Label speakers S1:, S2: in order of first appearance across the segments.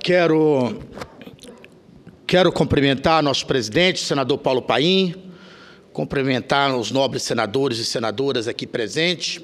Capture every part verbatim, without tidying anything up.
S1: Quero, quero cumprimentar nosso presidente, senador Paulo Paim, cumprimentar os nobres senadores e senadoras aqui presentes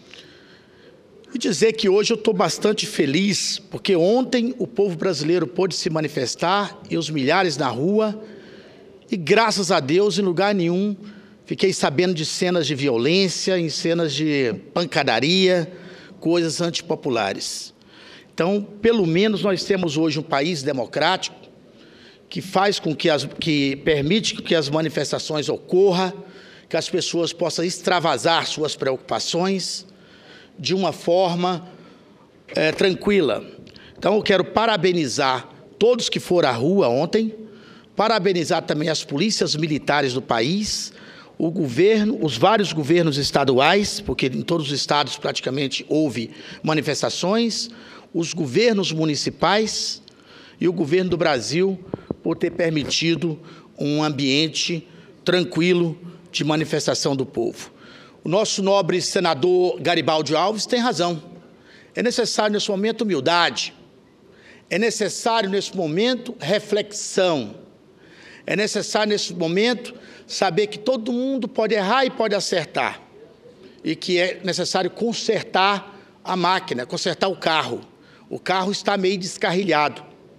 S1: e dizer que hoje eu estou bastante feliz, porque ontem o povo brasileiro pôde se manifestar e os milhares na rua, e graças a Deus, em lugar nenhum, fiquei sabendo de cenas de violência, em cenas de pancadaria, coisas antipopulares. Então, pelo menos nós temos hoje um país democrático que faz com que, as, que permite que as manifestações ocorram, que as pessoas possam extravasar suas preocupações de uma forma é, tranquila. Então, eu quero parabenizar todos que foram à rua ontem, parabenizar também as polícias militares do país, o governo, os vários governos estaduais, porque em todos os estados praticamente houve manifestações, os governos municipais e o governo do Brasil por ter permitido um ambiente tranquilo de manifestação do povo. O nosso nobre senador Garibaldi Alves tem razão. É necessário, nesse momento, humildade. É necessário, nesse momento, reflexão. É necessário, nesse momento, saber que todo mundo pode errar e pode acertar. E que é necessário consertar a máquina, consertar o carro. O carro está meio descarrilhado.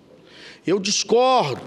S1: Eu discordo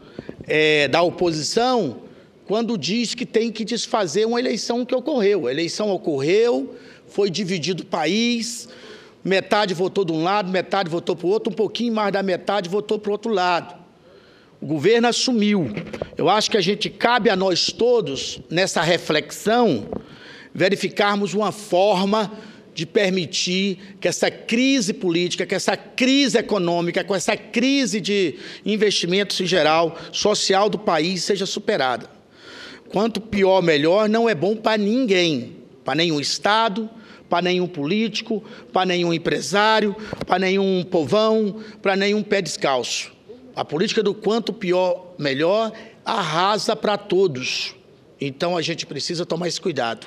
S1: é, da oposição quando diz que tem que desfazer uma eleição que ocorreu. A eleição ocorreu, foi dividido o país, metade votou de um lado, metade votou para o outro, um pouquinho mais da metade votou para o outro lado. O governo assumiu. Eu acho que a gente cabe a nós todos, nessa reflexão, verificarmos uma forma de permitir que essa crise política, que essa crise econômica, com essa crise de investimentos em geral, social do país, seja superada. Quanto pior, melhor, não é bom para ninguém, para nenhum Estado, para nenhum político, para nenhum empresário, para nenhum povão, para nenhum pé descalço. A política do quanto pior, melhor, arrasa para todos. Então, a gente precisa tomar esse cuidado.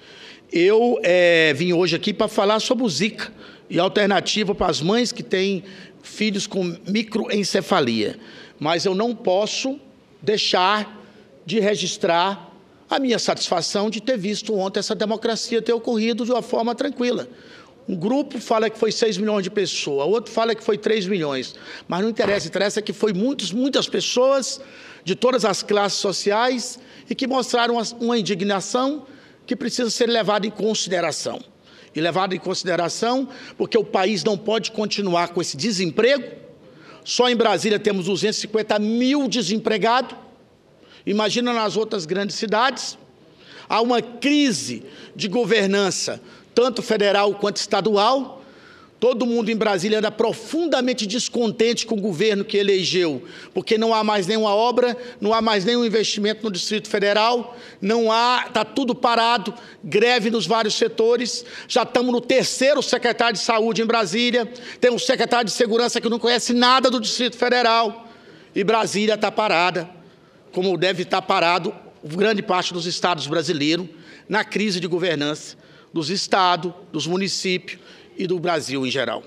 S1: Eu é, vim hoje aqui para falar sobre o Zika e alternativa para as mães que têm filhos com microencefalia. Mas eu não posso deixar de registrar a minha satisfação de ter visto ontem essa democracia ter ocorrido de uma forma tranquila. Um grupo fala que foi seis milhões de pessoas, outro fala que foi três milhões. Mas não interessa, interessa que foi muitos, muitas pessoas de todas as classes sociais e que mostraram uma, uma indignação que precisa ser levada em consideração. E levada em consideração porque o país não pode continuar com esse desemprego. Só em Brasília temos duzentos e cinquenta mil desempregados. Imagina nas outras grandes cidades. Há uma crise de governança, tanto federal quanto estadual. Todo mundo em Brasília anda profundamente descontente com o governo que elegeu, porque não há mais nenhuma obra, não há mais nenhum investimento no Distrito Federal, não há, está tudo parado, greve nos vários setores. Já estamos no terceiro secretário de Saúde em Brasília, tem um secretário de Segurança que não conhece nada do Distrito Federal, e Brasília está parada, como deve estar parado grande parte dos estados brasileiros, na crise de governança dos estados, dos municípios e do Brasil em geral.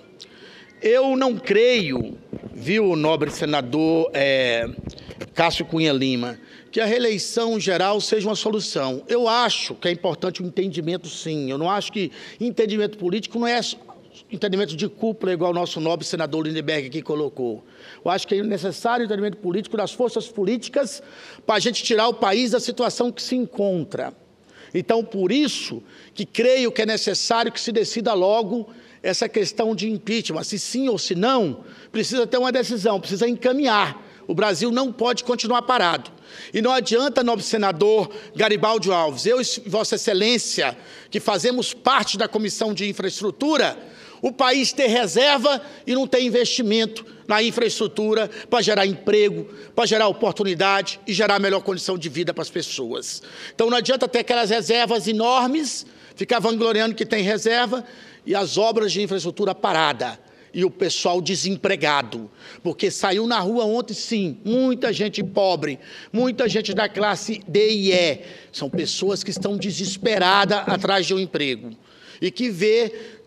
S1: Eu não creio, viu, nobre senador é, Cássio Cunha Lima, que a reeleição geral seja uma solução. Eu acho que é importante o entendimento, sim. Eu não acho que entendimento político não é entendimento de cúpula, igual o nosso nobre senador Lindenberg aqui colocou. Eu acho que é necessário o entendimento político das forças políticas para a gente tirar o país da situação que se encontra. Então, por isso que creio que é necessário que se decida logo essa questão de impeachment. Se sim ou se não, precisa ter uma decisão, precisa encaminhar. O Brasil não pode continuar parado. E não adianta, nobre senador Garibaldi Alves, eu e Vossa Excelência, que fazemos parte da Comissão de Infraestrutura, o país ter reserva e não ter investimento na infraestrutura para gerar emprego, para gerar oportunidade e gerar melhor condição de vida para as pessoas. Então, não adianta ter aquelas reservas enormes, ficar vangloriando que tem reserva e as obras de infraestrutura parada e o pessoal desempregado, porque saiu na rua ontem, sim, muita gente pobre, muita gente da classe D e E, são pessoas que estão desesperadas atrás de um emprego e que vê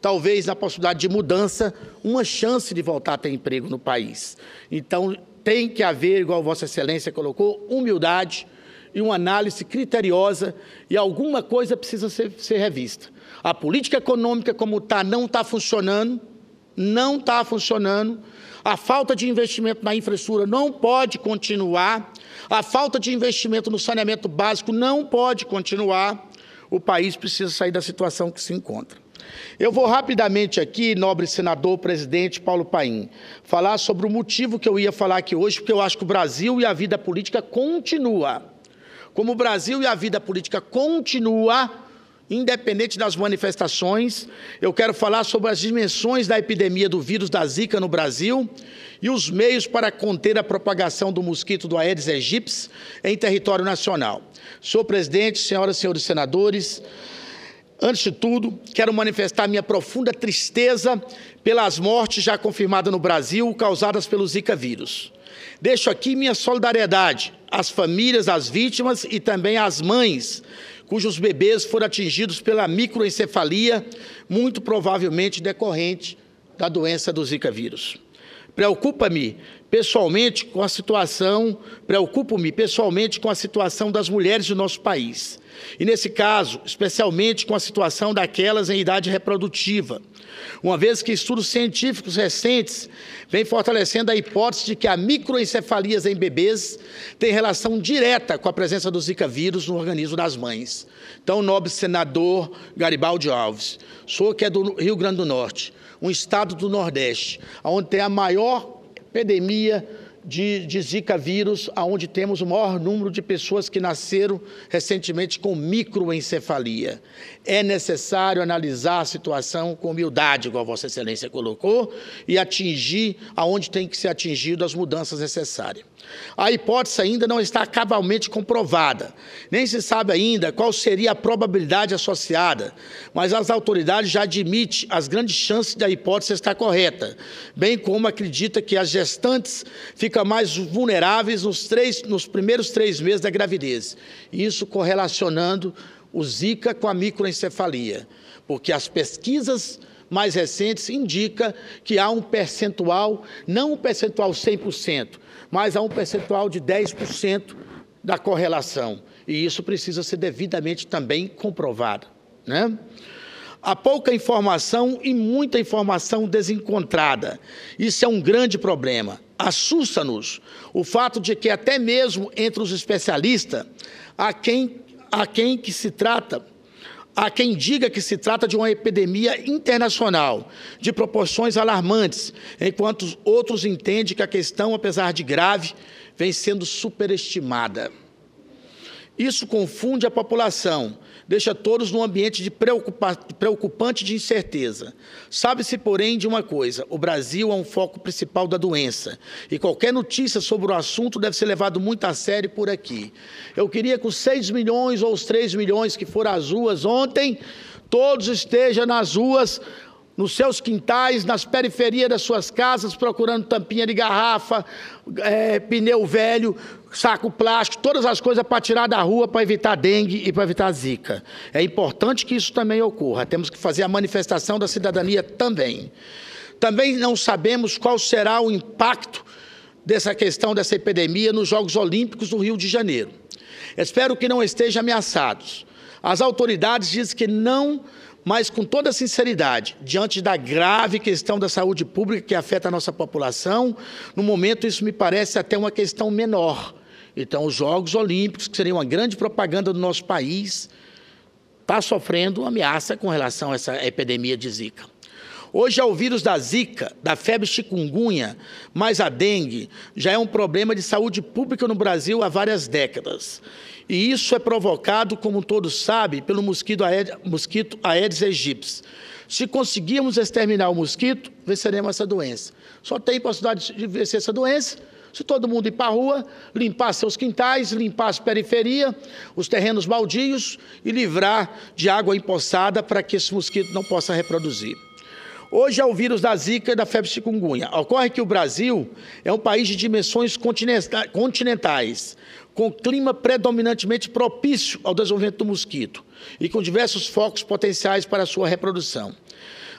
S1: talvez na possibilidade de mudança, uma chance de voltar a ter emprego no país. Então, tem que haver, igual Vossa Excelência colocou, humildade e uma análise criteriosa, e alguma coisa precisa ser, ser revista. A política econômica como está não está funcionando, não está funcionando, a falta de investimento na infraestrutura não pode continuar, a falta de investimento no saneamento básico não pode continuar, o país precisa sair da situação que se encontra. Eu vou rapidamente aqui, nobre senador, presidente Paulo Paim, falar sobre o motivo que eu ia falar aqui hoje, porque eu acho que o Brasil e a vida política continua. Como o Brasil e a vida política continua, independente das manifestações, eu quero falar sobre as dimensões da epidemia do vírus da Zika no Brasil e os meios para conter a propagação do mosquito do Aedes aegypti em território nacional. Senhor presidente, senhoras e senhores senadores, antes de tudo, quero manifestar minha profunda tristeza pelas mortes já confirmadas no Brasil causadas pelo Zika vírus. Deixo aqui minha solidariedade às famílias das vítimas e também às mães cujos bebês foram atingidos pela microencefalia, muito provavelmente decorrente da doença do Zika vírus. Preocupa-me pessoalmente com a situação, preocupo-me pessoalmente com a situação das mulheres do nosso país. E, nesse caso, especialmente com a situação daquelas em idade reprodutiva, uma vez que estudos científicos recentes vêm fortalecendo a hipótese de que a microencefalias em bebês tem relação direta com a presença do Zika vírus no organismo das mães. Então, nobre senador Garibaldi Alves, sou que é do Rio Grande do Norte, um estado do Nordeste, onde tem a maior epidemia de, de Zika vírus, onde temos o maior número de pessoas que nasceram recentemente com microencefalia. É necessário analisar a situação com humildade, igual Vossa Excelência colocou, e atingir aonde tem que ser atingido as mudanças necessárias. A hipótese ainda não está cabalmente comprovada, nem se sabe ainda qual seria a probabilidade associada, mas as autoridades já admitem as grandes chances da hipótese estar correta, bem como acredita que as gestantes ficam mais vulneráveis nos, três, nos primeiros três meses da gravidez, isso correlacionando o Zika com a microencefalia, porque as pesquisas mais recentes indicam que há um percentual, não um percentual cem por cento, mas há um percentual de dez por cento da correlação, e isso precisa ser devidamente também comprovado, né? Há pouca informação e muita informação desencontrada. Isso é um grande problema. Assusta-nos o fato de que até mesmo entre os especialistas, há quem, há quem que se trata, há quem diga que se trata de uma epidemia internacional, de proporções alarmantes, enquanto outros entendem que a questão, apesar de grave, vem sendo superestimada. Isso confunde a população, deixa todos num ambiente de preocupa preocupante de incerteza. Sabe-se, porém, de uma coisa: o Brasil é um foco principal da doença, e qualquer notícia sobre o assunto deve ser levado muito a sério por aqui. Eu queria que os seis milhões ou os três milhões que foram às ruas ontem, todos estejam nas ruas, nos seus quintais, nas periferias das suas casas, procurando tampinha de garrafa, é, pneu velho, saco plástico, todas as coisas para tirar da rua para evitar dengue e para evitar zika. É importante que isso também ocorra. Temos que fazer a manifestação da cidadania também. Também não sabemos qual será o impacto dessa questão, dessa epidemia, nos Jogos Olímpicos do Rio de Janeiro. Espero que não estejam ameaçados. As autoridades dizem que não, mas com toda sinceridade, diante da grave questão da saúde pública que afeta a nossa população, no momento isso me parece até uma questão menor. Então, os Jogos Olímpicos, que seriam uma grande propaganda do nosso país, está sofrendo uma ameaça com relação a essa epidemia de Zika. Hoje é o vírus da Zika, da febre chikungunya, mas a dengue já é um problema de saúde pública no Brasil há várias décadas. E isso é provocado, como todos sabem, pelo mosquito Aedes, mosquito Aedes aegypti. Se conseguirmos exterminar o mosquito, venceremos essa doença. Só tem possibilidade de vencer essa doença se todo mundo ir para a rua, limpar seus quintais, limpar as periferias, os terrenos baldios e livrar de água empoçada para que esse mosquito não possa reproduzir. Hoje é o vírus da Zika e da febre chikungunya. Ocorre que o Brasil é um país de dimensões continentais, com clima predominantemente propício ao desenvolvimento do mosquito e com diversos focos potenciais para a sua reprodução.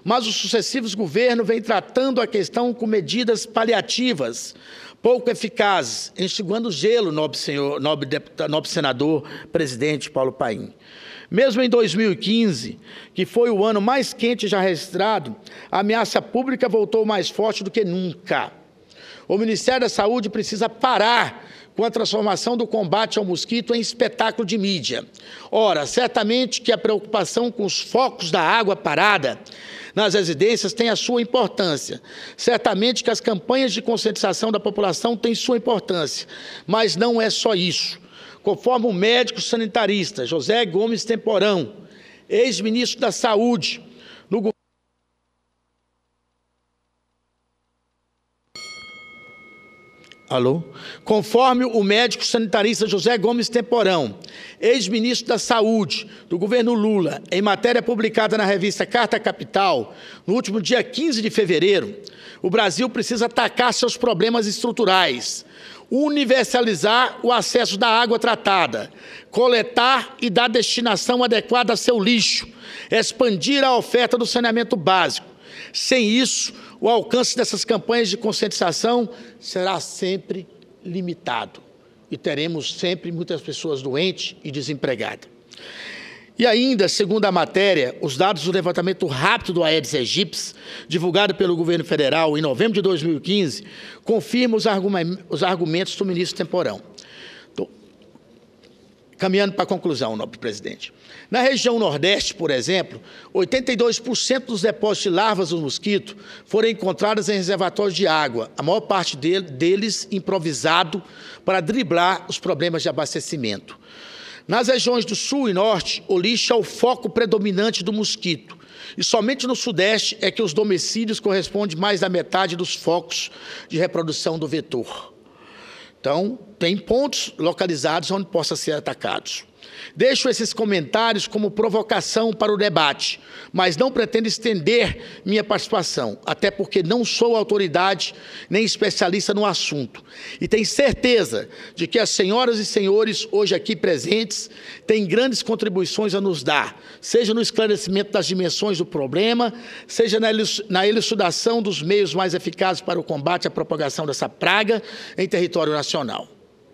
S1: mas os sucessivos governos vêm tratando a questão com medidas paliativas, pouco eficazes, enxugando gelo, nobre, senhor, nobre, deputado, nobre senador, presidente Paulo Paim. Mesmo em dois mil e quinze, que foi o ano mais quente já registrado, a ameaça pública voltou mais forte do que nunca. O Ministério da Saúde precisa parar com a transformação do combate ao mosquito em espetáculo de mídia. Ora, certamente que a preocupação com os focos da água parada nas residências tem a sua importância. Certamente que as campanhas de conscientização da população têm sua importância, mas não é só isso. Conforme o médico sanitarista José Gomes Temporão, ex-ministro da Saúde, no governo Alô? Conforme o médico sanitarista José Gomes Temporão, ex-ministro da Saúde do governo Lula, em matéria publicada na revista Carta Capital, no último dia quinze de fevereiro, o Brasil precisa atacar seus problemas estruturais, universalizar o acesso da água tratada, coletar e dar destinação adequada a seu lixo, expandir a oferta do saneamento básico. Sem isso, o alcance dessas campanhas de conscientização será sempre limitado e teremos sempre muitas pessoas doentes e desempregadas. E ainda, segundo a matéria, os dados do levantamento rápido do Aedes aegypti, divulgado pelo governo federal em novembro de dois mil e quinze, confirma os, os argumentos do ministro Temporão. Tô caminhando para a conclusão, nobre presidente. Na região Nordeste, por exemplo, oitenta e dois por cento dos depósitos de larvas do mosquito foram encontrados em reservatórios de água, a maior parte deles improvisado para driblar os problemas de abastecimento. Nas regiões do Sul e Norte, o lixo é o foco predominante do mosquito, e somente no Sudeste é que os domicílios correspondem mais da metade dos focos de reprodução do vetor. Então, tem pontos localizados onde possa ser atacados. Deixo esses comentários como provocação para o debate, mas não pretendo estender minha participação, até porque não sou autoridade nem especialista no assunto. E tenho certeza de que as senhoras e senhores hoje aqui presentes têm grandes contribuições a nos dar, seja no esclarecimento das dimensões do problema, seja na elucidação dos meios mais eficazes para o combate à propagação dessa praga em território nacional.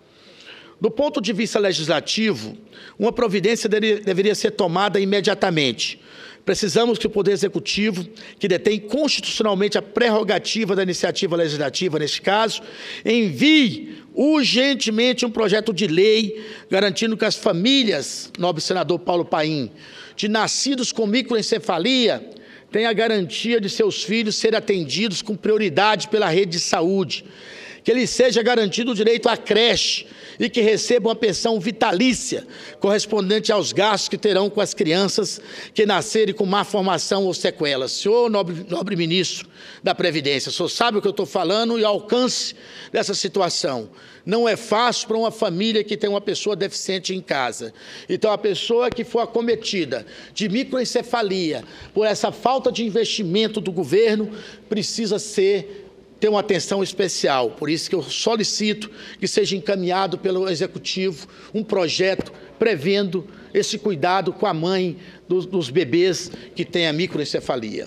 S1: Do ponto de vista legislativo, uma providência deveria ser tomada imediatamente. Precisamos que o Poder Executivo, que detém constitucionalmente a prerrogativa da iniciativa legislativa, neste caso, envie urgentemente um projeto de lei garantindo que as famílias, nobre senador Paulo Paim, de nascidos com microencefalia, tenham a garantia de seus filhos serem atendidos com prioridade pela rede de saúde, que lhes seja garantido o direito à creche e que recebam a pensão vitalícia correspondente aos gastos que terão com as crianças que nascerem com má formação ou sequelas. Senhor nobre, nobre ministro da Previdência, o senhor sabe o que eu estou falando e o alcance dessa situação. Não é fácil para uma família que tem uma pessoa deficiente em casa. Então, a pessoa que for acometida de microencefalia por essa falta de investimento do governo precisa ser ter uma atenção especial. Por isso que eu solicito que seja encaminhado pelo Executivo um projeto prevendo esse cuidado com a mãe dos, dos bebês que têm a microencefalia.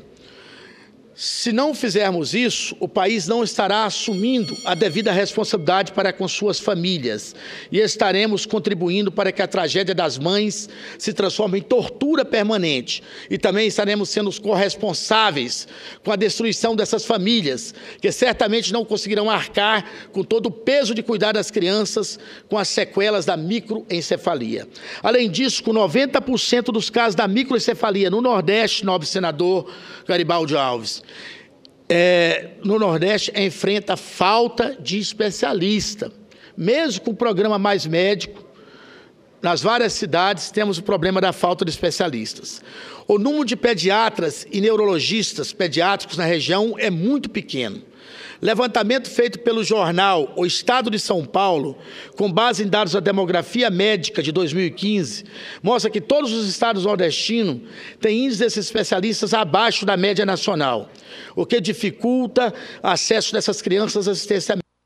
S1: Se não fizermos isso, o país não estará assumindo a devida responsabilidade para com suas famílias e estaremos contribuindo para que a tragédia das mães se transforme em tortura permanente e também estaremos sendo os corresponsáveis com a destruição dessas famílias, que certamente não conseguirão arcar com todo o peso de cuidar das crianças com as sequelas da microencefalia. Além disso, com noventa por cento dos casos da microencefalia no Nordeste, nobre senador Garibaldi Alves, É, no Nordeste enfrenta falta de especialista. Mesmo com o programa Mais Médico, nas várias cidades temos o problema da falta de especialistas. O número de pediatras e neurologistas pediátricos na região é muito pequeno. Levantamento feito pelo jornal O Estado de São Paulo, com base em dados da demografia médica de dois mil e quinze, mostra que todos os estados nordestinos têm índices desses especialistas abaixo da média nacional, o que dificulta o acesso dessas crianças à assistência médica.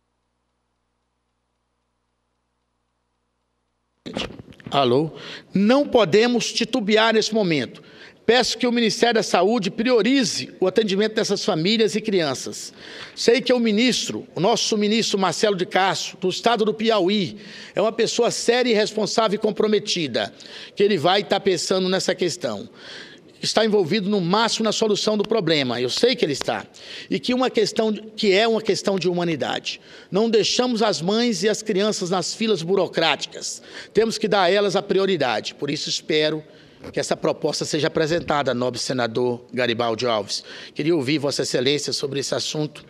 S1: Alô? Não podemos titubear nesse momento. Peço que o Ministério da Saúde priorize o atendimento dessas famílias e crianças. Sei que o ministro, o nosso ministro Marcelo de Castro, do estado do Piauí, é uma pessoa séria e responsável e comprometida, que ele vai estar pensando nessa questão. Está envolvido no máximo na solução do problema, eu sei que ele está, e que, uma questão, que é uma questão de humanidade. Não deixamos as mães e as crianças nas filas burocráticas, temos que dar a elas a prioridade, por isso espero que essa proposta seja apresentada, nobre senador Garibaldi Alves. Queria ouvir Vossa Excelência sobre esse assunto.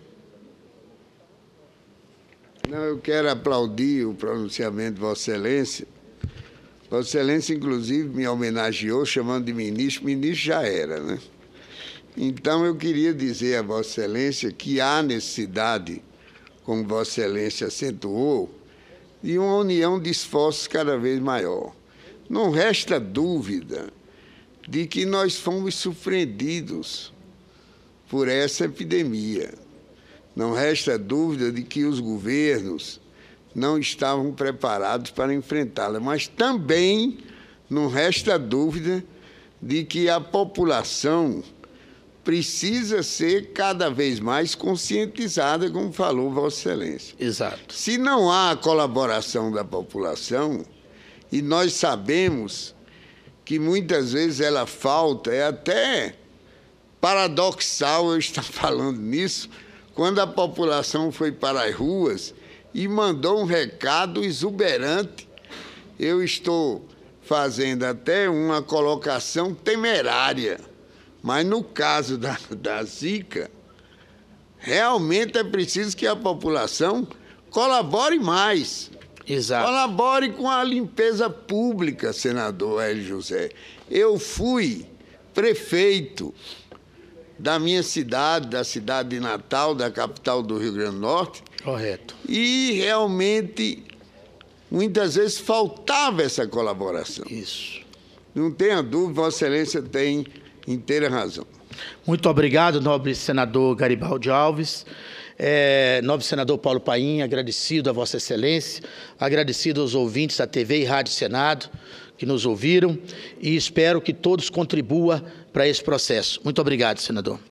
S2: Não, eu quero aplaudir o pronunciamento de Vossa Excelência. Vossa Excelência, inclusive, me homenageou chamando de ministro. Ministro já era, né? Então, eu queria dizer a Vossa Excelência que há necessidade, como Vossa Excelência acentuou, de uma união de esforços cada vez maior. Não resta dúvida de que nós fomos surpreendidos por essa epidemia. Não resta dúvida de que os governos não estavam preparados para enfrentá-la, mas também não resta dúvida de que a população precisa ser cada vez mais conscientizada, como falou Vossa Excelência.
S1: Exato.
S2: Se não há a colaboração da população, e nós sabemos que muitas vezes ela falta, é até paradoxal eu estar falando nisso, quando a população foi para as ruas e mandou um recado exuberante. Eu estou fazendo até uma colocação temerária, mas no caso da, da Zika, realmente é preciso que a população colabore mais.
S1: Exato.
S2: Colabore com a limpeza pública, senador Hélio José. Eu fui prefeito da minha cidade, da cidade de Natal, da capital do Rio Grande do Norte.
S1: Correto.
S2: E realmente, muitas vezes, faltava essa colaboração.
S1: Isso.
S2: Não tenha dúvida, Vossa Excelência tem inteira razão.
S1: Muito obrigado, nobre senador Garibaldi Alves. É, nobre senador Paulo Paim, agradecido a Vossa Excelência, agradecido aos ouvintes da T V e Rádio Senado que nos ouviram e espero que todos contribuam para esse processo. Muito obrigado, senador.